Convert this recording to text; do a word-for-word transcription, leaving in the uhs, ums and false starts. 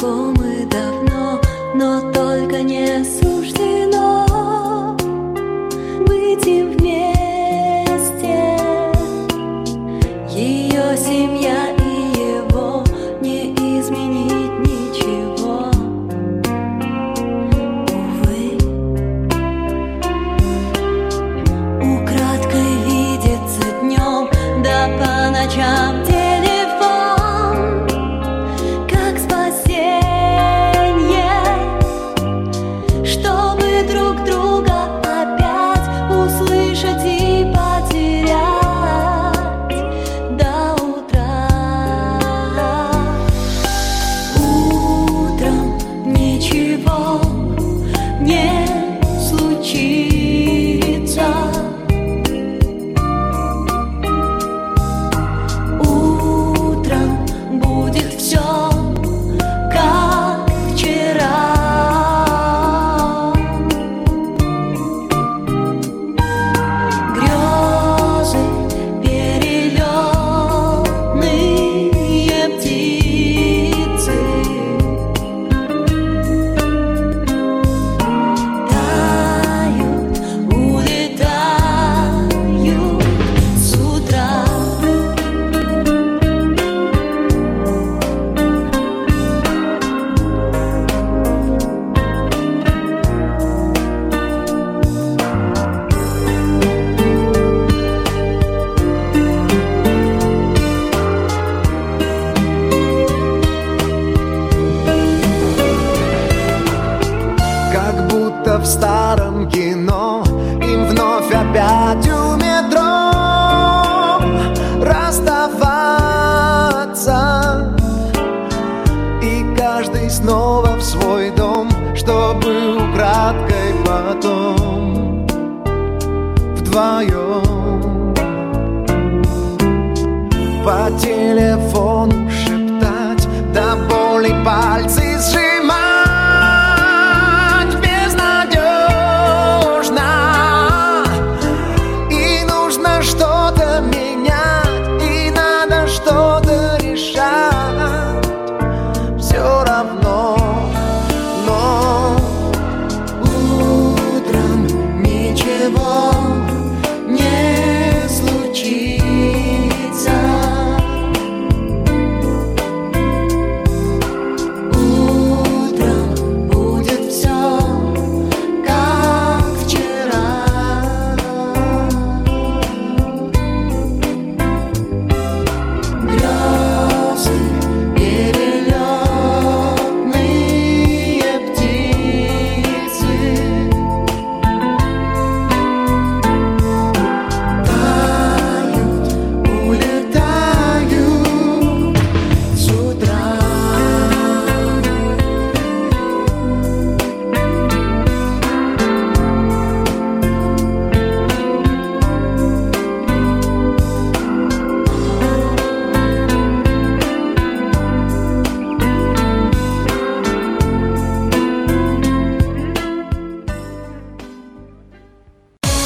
знакомы давно, но только не суждено быть им вместе. Ее семья и его не изменить ничего, увы. Украдкой видится днем, да по ночам телефон, как спасение, чтобы друг друга опять услышать и потерять до утра. Утром ничего не случится. Утром будет все как вчера. Грезы перелетные птицы тают, улетают с утра. Как будто в старом кино им вновь опять у метро расставаться, и каждый снова в свой дом, чтобы украдкой потом вдвоем по телефону